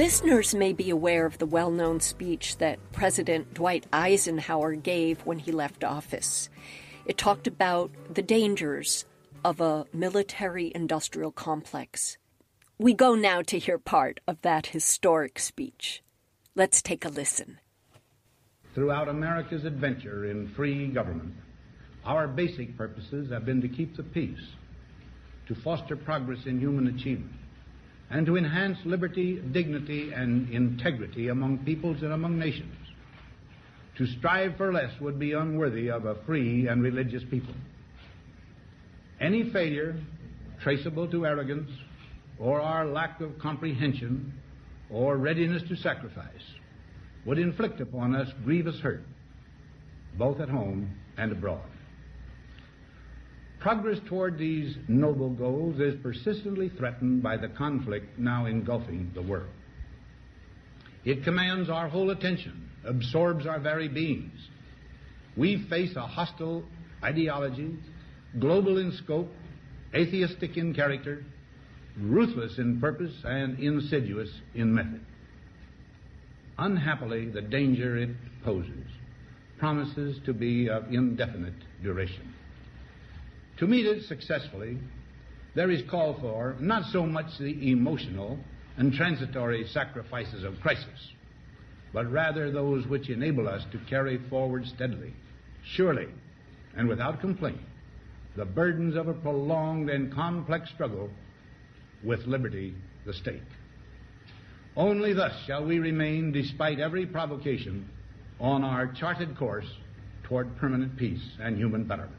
Listeners may be aware of the well-known speech that President Dwight Eisenhower gave when he left office. It talked about the dangers of a military-industrial complex. We go now to hear part of that historic speech. Let's take a listen. Throughout America's adventure in free government, our basic purposes have been to keep the peace, to foster progress in human achievement, and to enhance liberty, dignity, and integrity among peoples and among nations. To strive for less would be unworthy of a free and religious people. Any failure traceable to arrogance or our lack of comprehension or readiness to sacrifice would inflict upon us grievous hurt, both at home and abroad. Progress toward these noble goals is persistently threatened by the conflict now engulfing the world. It commands our whole attention, absorbs our very beings. We face a hostile ideology, global in scope, atheistic in character, ruthless in purpose, and insidious in method. Unhappily, the danger it poses promises to be of indefinite duration. To meet it successfully, there is call for not so much the emotional and transitory sacrifices of crisis, but rather those which enable us to carry forward steadily, surely, and without complaint, the burdens of a prolonged and complex struggle with liberty, the stake. Only thus shall we remain, despite every provocation, on our charted course toward permanent peace and human betterment.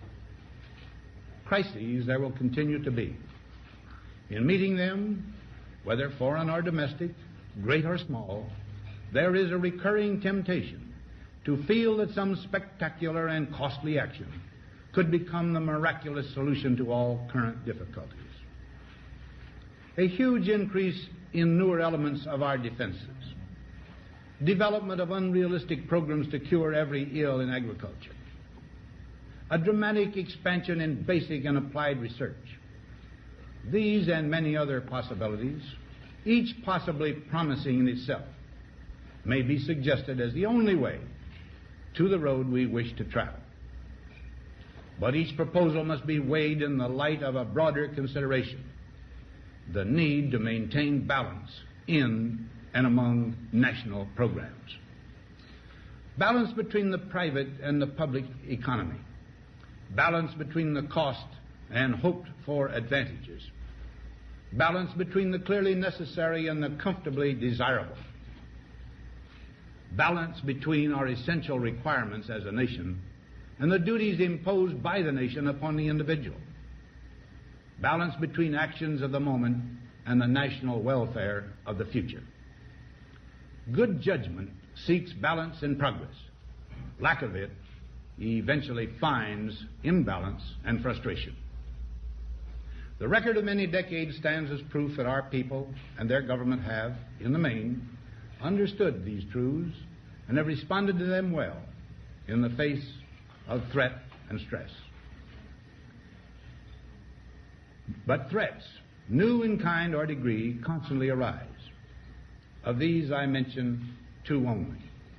Crises there will continue to be. In meeting them, whether foreign or domestic, great or small, there is a recurring temptation to feel that some spectacular and costly action could become the miraculous solution to all current difficulties. A huge increase in newer elements of our defenses, development of unrealistic programs to cure every ill in agriculture, a dramatic expansion in basic and applied research. These and many other possibilities, each possibly promising in itself, may be suggested as the only way to the road we wish to travel. But each proposal must be weighed in the light of a broader consideration, the need to maintain balance in and among national programs. Balance between the private and the public economy. Balance between the cost and hoped-for advantages. Balance between the clearly necessary and the comfortably desirable. Balance between our essential requirements as a nation and the duties imposed by the nation upon the individual. Balance between actions of the moment and the national welfare of the future. Good judgment seeks balance and progress. Lack of it eventually finds imbalance and frustration. The record of many decades stands as proof that our people and their government have, in the main, understood these truths and have responded to them well in the face of threat and stress. But threats, new in kind or degree, constantly arise. Of these I mention two only.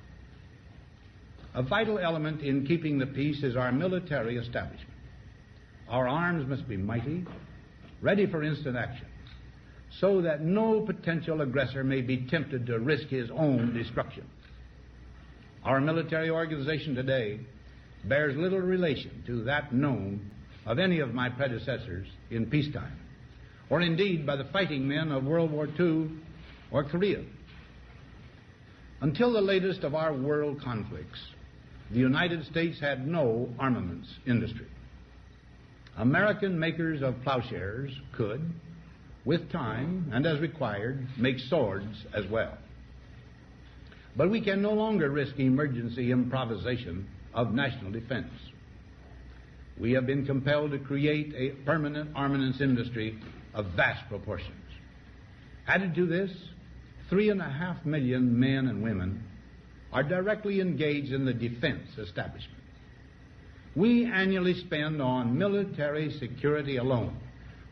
A vital element in keeping the peace is our military establishment. Our arms must be mighty, ready for instant action, so that no potential aggressor may be tempted to risk his own destruction. Our military organization today bears little relation to that known of any of my predecessors in peacetime, or indeed by the fighting men of World War II or Korea. Until the latest of our world conflicts, the United States had no armaments industry. American makers of plowshares could, with time and as required, make swords as well. But we can no longer risk emergency improvisation of national defense. We have been compelled to create a permanent armaments industry of vast proportions. Added to this, 3.5 million men and women are directly engaged in the defense establishment. We annually spend on military security alone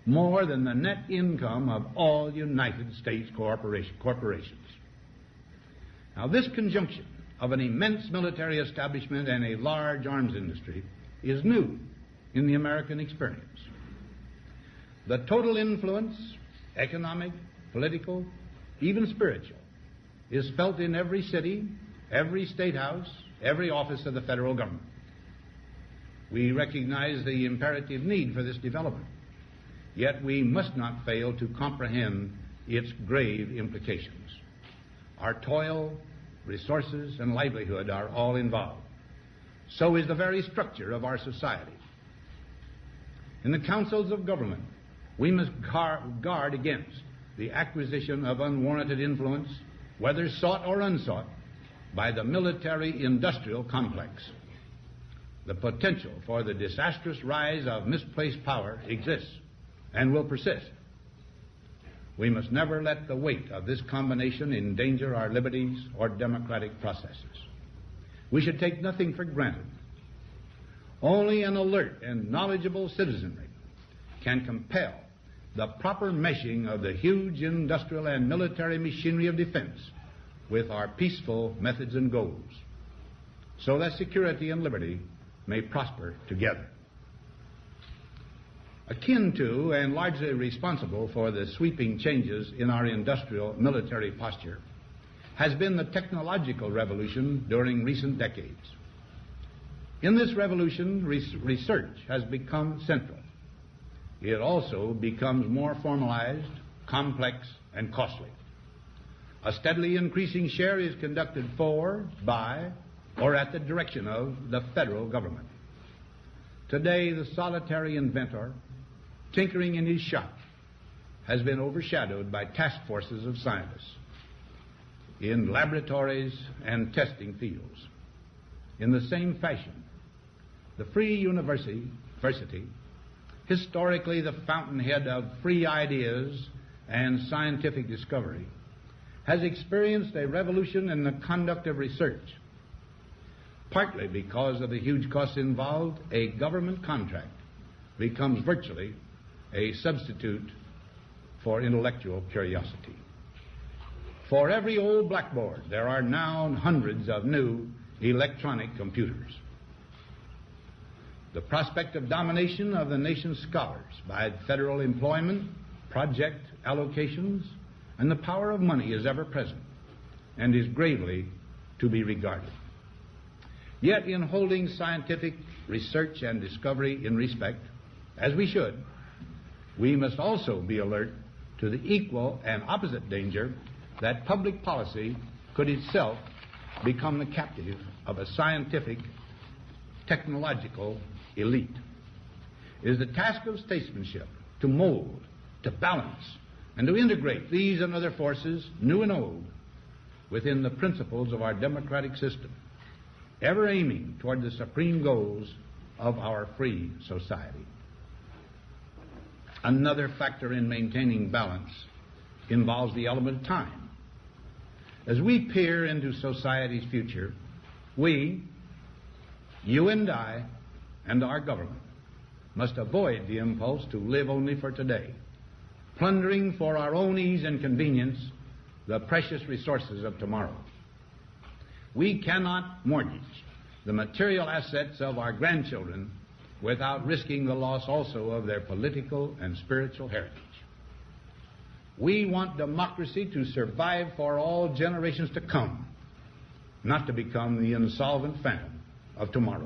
more than the net income of all United States corporations. Now, this conjunction of an immense military establishment and a large arms industry is new in the American experience. The total influence, economic, political, even spiritual, is felt in every city, every state house, every office of the federal government. We recognize the imperative need for this development, yet we must not fail to comprehend its grave implications. Our toil, resources, and livelihood are all involved. So is the very structure of our society. In the councils of government, we must guard against the acquisition of unwarranted influence, whether sought or unsought, by the military-industrial complex. The potential for the disastrous rise of misplaced power exists and will persist. We must never let the weight of this combination endanger our liberties or democratic processes. We should take nothing for granted. Only an alert and knowledgeable citizenry can compel the proper meshing of the huge industrial and military machinery of defense with our peaceful methods and goals, so that security and liberty may prosper together. Akin to and largely responsible for the sweeping changes in our industrial military posture has been the technological revolution during recent decades. In this revolution, research has become central. It also becomes more formalized, complex, and costly. A steadily increasing share is conducted for, by, or at the direction of the federal government. Today, the solitary inventor, tinkering in his shop, has been overshadowed by task forces of scientists in laboratories and testing fields. In the same fashion, the free university, historically the fountainhead of free ideas and scientific discovery, has experienced a revolution in the conduct of research. Partly because of the huge costs involved, a government contract becomes virtually a substitute for intellectual curiosity. For every old blackboard, there are now hundreds of new electronic computers. The prospect of domination of the nation's scholars by federal employment, project allocations, and the power of money is ever present and is gravely to be regarded. Yet in holding scientific research and discovery in respect, as we should, we must also be alert to the equal and opposite danger that public policy could itself become the captive of a scientific, technological elite. It is the task of statesmanship to mold, to balance, and to integrate these and other forces, new and old, within the principles of our democratic system, ever aiming toward the supreme goals of our free society. Another factor in maintaining balance involves the element of time. As we peer into society's future, we, you and I, and our government must avoid the impulse to live only for today, plundering for our own ease and convenience the precious resources of tomorrow. We cannot mortgage the material assets of our grandchildren without risking the loss also of their political and spiritual heritage. We want democracy to survive for all generations to come, not to become the insolvent phantom of tomorrow.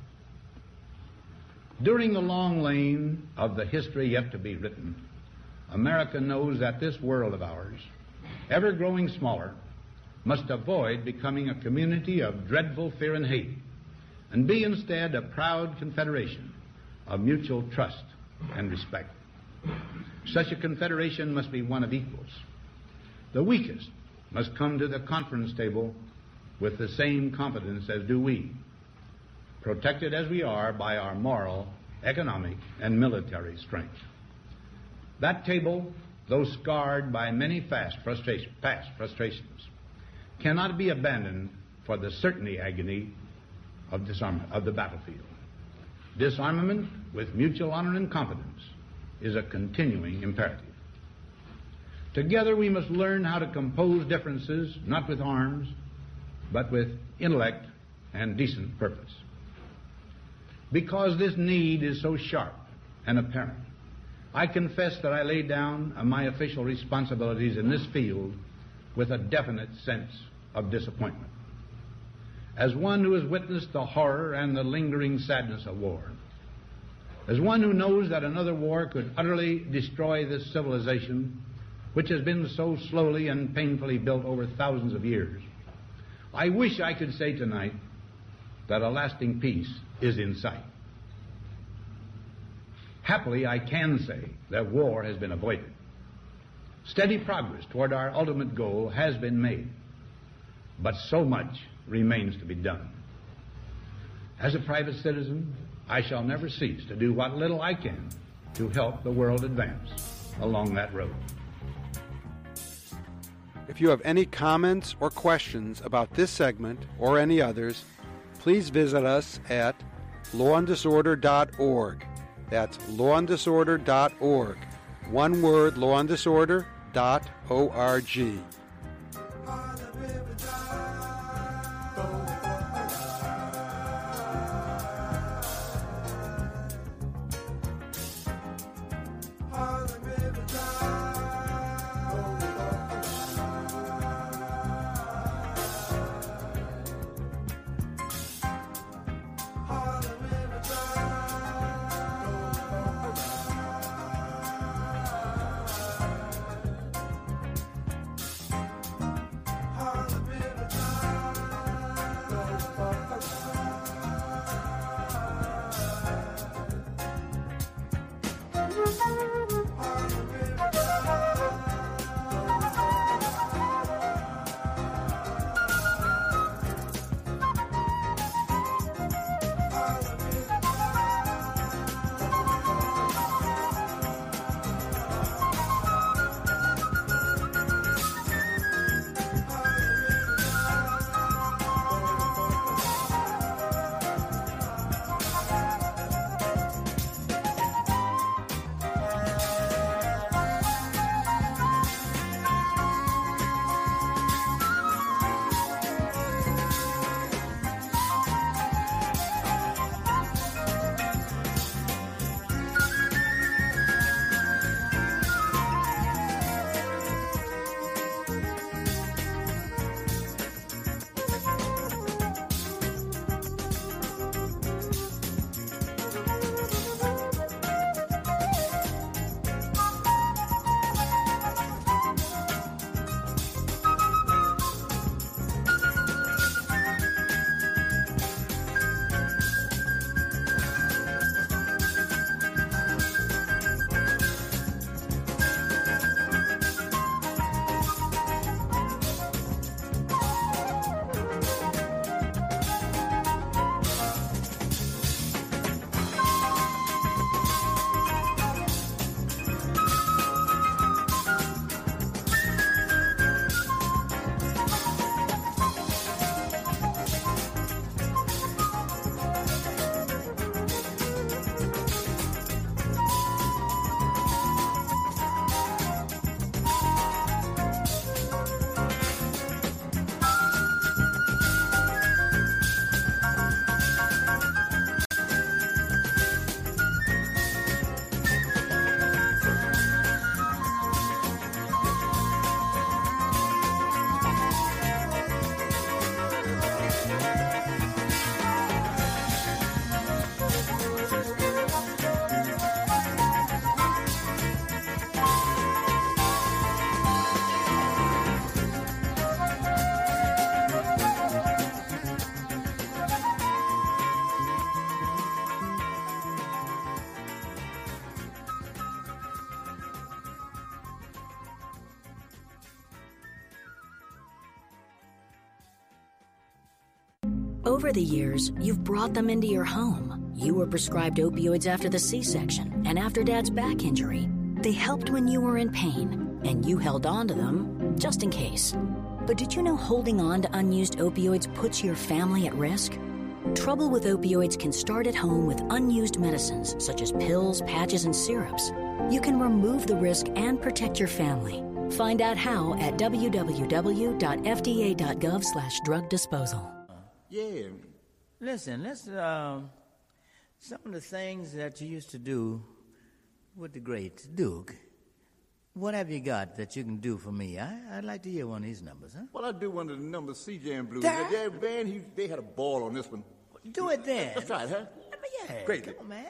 During the long lane of the history yet to be written, America knows that this world of ours, ever growing smaller, must avoid becoming a community of dreadful fear and hate, and be instead a proud confederation of mutual trust and respect. Such a confederation must be one of equals. The weakest must come to the conference table with the same confidence as do we, protected as we are by our moral, economic, and military strength. That table, though scarred by many past frustrations, cannot be abandoned for the certainty agony of the battlefield. Disarmament with mutual honor and confidence is a continuing imperative. Together we must learn how to compose differences, not with arms, but with intellect and decent purpose. Because this need is so sharp and apparent, I confess that I lay down my official responsibilities in this field with a definite sense of disappointment. As one who has witnessed the horror and the lingering sadness of war, as one who knows that another war could utterly destroy this civilization, which has been so slowly and painfully built over thousands of years, I wish I could say tonight that a lasting peace is in sight. Happily, I can say that war has been avoided. Steady progress toward our ultimate goal has been made, but so much remains to be done. As a private citizen, I shall never cease to do what little I can to help the world advance along that road. If you have any comments or questions about this segment or any others, please visit us at lawanddisorder.org. That's lawanddisorder.org. One word, lawanddisorder.org. Over the years, you've brought them into your home. You were prescribed opioids after the C-section and after Dad's back injury. They helped when you were in pain, and you held on to them just in case. But did you know holding on to unused opioids puts your family at risk? Trouble with opioids can start at home with unused medicines such as pills, patches, and syrups. You can remove the risk and protect your family. Find out how at www.fda.gov/drug disposal. Yeah. Listen, some of the things that you used to do with the great Duke. What have you got that you can do for me? I'd like to hear one of these numbers, huh? Well, I'll do one of the numbers, CJ and Blues. That- Yeah, man, they had a ball on this one. Do it then. Let's try it, huh? Yeah, Great. Come on, man.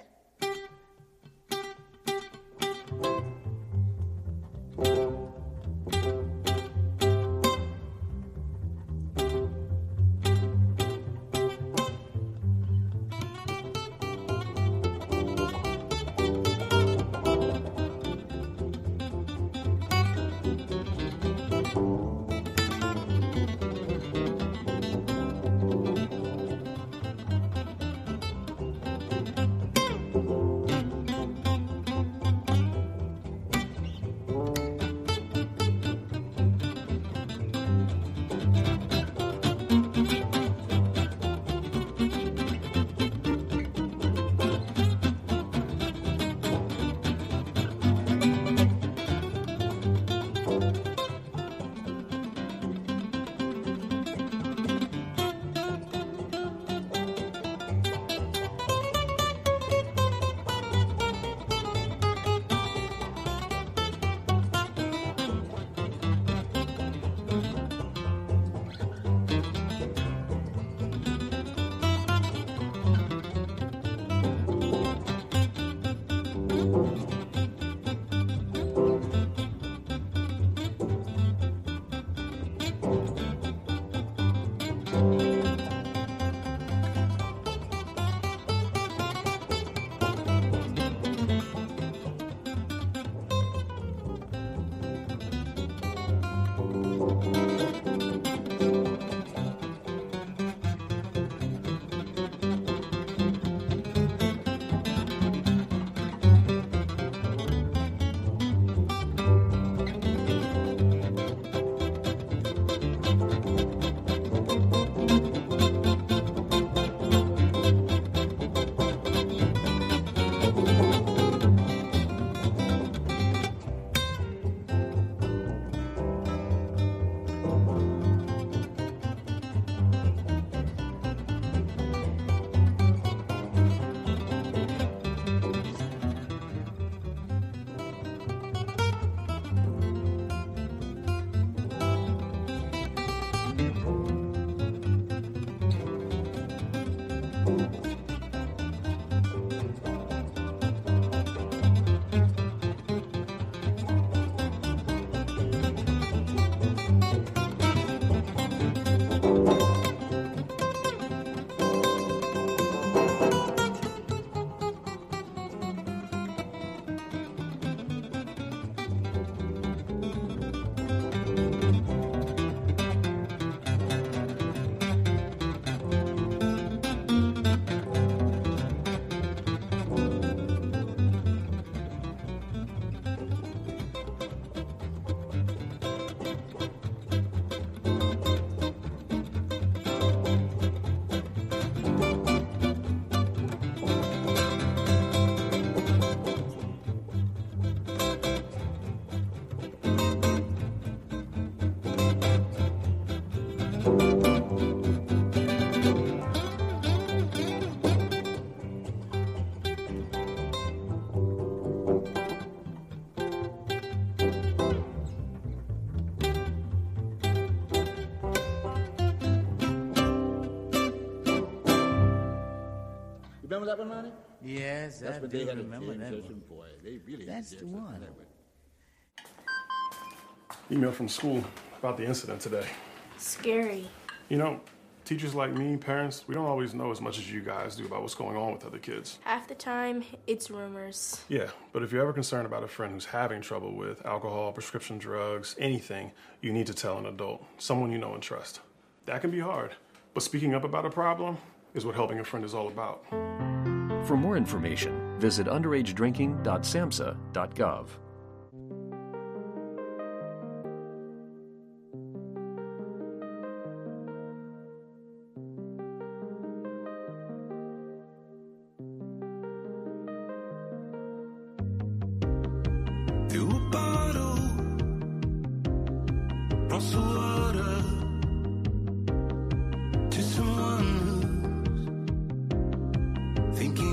Remember that one, Ronnie? Yes, That's I what do they had remember that one. Boy, they really That's the one. Email from school about the incident today. Scary. You know, teachers like me, parents, we don't always know as much as you guys do about what's going on with other kids. Half the time, it's rumors. Yeah, but if you're ever concerned about a friend who's having trouble with alcohol, prescription drugs, anything, you need to tell an adult, someone you know and trust. That can be hard, but speaking up about a problem is what helping a friend is all about. For more information, visit underagedrinking.samhsa.gov. across the water to someone who's thinking